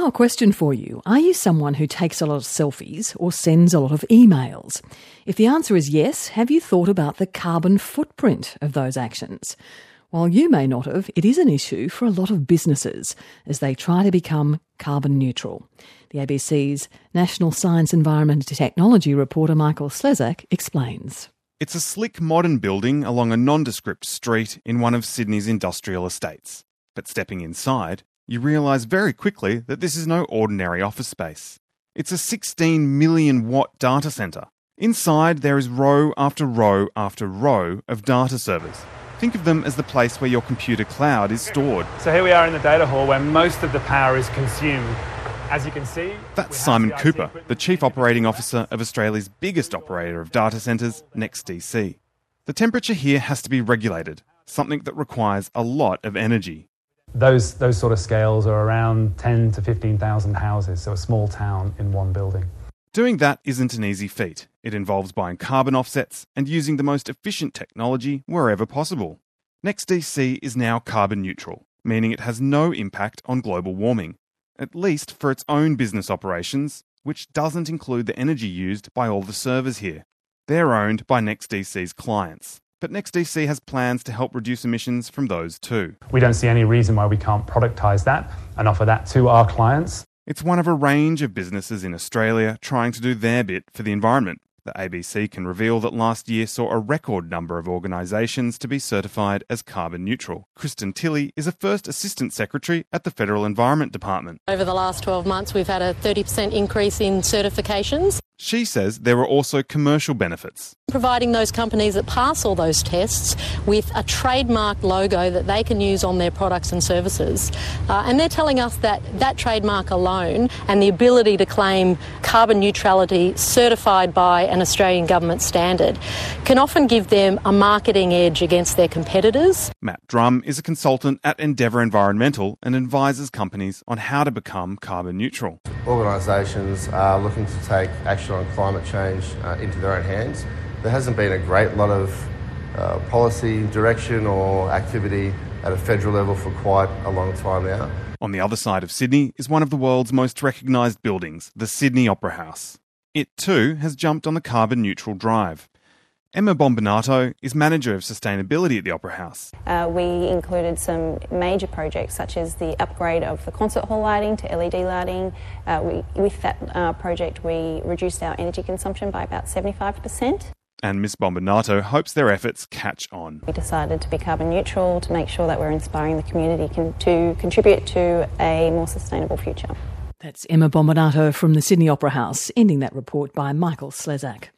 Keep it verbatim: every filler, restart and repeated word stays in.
Now a question for you. Are you someone who takes a lot of selfies or sends a lot of emails? If the answer is yes, have you thought about the carbon footprint of those actions? While you may not have, it is an issue for a lot of businesses as they try to become carbon neutral. The A B C's National Science, Environment and Technology reporter Michael Slezak explains. It's a slick modern building along a nondescript street in one of Sydney's industrial estates. But stepping inside, you realise very quickly that this is no ordinary office space. It's a sixteen million watt data centre. Inside there is row after row after row of data servers. Think of them as the place where your computer cloud is stored. So here we are in the data hall where most of the power is consumed. As you can see... That's Simon Cooper, the Chief Operating Officer of Australia's biggest operator of data centres, NextDC. The temperature here has to be regulated, something that requires a lot of energy. Those those sort of scales are around ten to fifteen thousand houses, so a small town in one building. Doing that isn't an easy feat. It involves buying carbon offsets and using the most efficient technology wherever possible. NextDC is now carbon neutral, meaning it has no impact on global warming, at least for its own business operations, which doesn't include the energy used by all the servers here. They're owned by NextDC's clients. But NextDC has plans to help reduce emissions from those too. We don't see any reason why we can't productise that and offer that to our clients. It's one of a range of businesses in Australia trying to do their bit for the environment. The A B C can reveal that last year saw a record number of organisations to be certified as carbon neutral. Kristen Tilley is a First Assistant Secretary at the Federal Environment Department. Over the last twelve months, we've had a thirty percent increase in certifications. She says there are also commercial benefits. Providing those companies that pass all those tests with a trademark logo that they can use on their products and services. Uh, and they're telling us that that trademark alone and the ability to claim carbon neutrality certified by an Australian government standard can often give them a marketing edge against their competitors. Matt Drum is a consultant at Endeavour Environmental and advises companies on how to become carbon neutral. Organisations are looking to take action on climate change uh, into their own hands. There hasn't been a great lot of uh, policy direction or activity at a federal level for quite a long time now. On the other side of Sydney is one of the world's most recognised buildings, the Sydney Opera House. It too has jumped on the carbon neutral drive. Emma Bombinato is Manager of Sustainability at the Opera House. Uh, we included some major projects such as the upgrade of the concert hall lighting to L E D lighting. Uh, we, with that uh, project we reduced our energy consumption by about seventy-five percent. And Miss Bombinato hopes their efforts catch on. We decided to be carbon neutral to make sure that we're inspiring the community con- to contribute to a more sustainable future. That's Emma Bombinato from the Sydney Opera House, ending that report by Michael Slezak.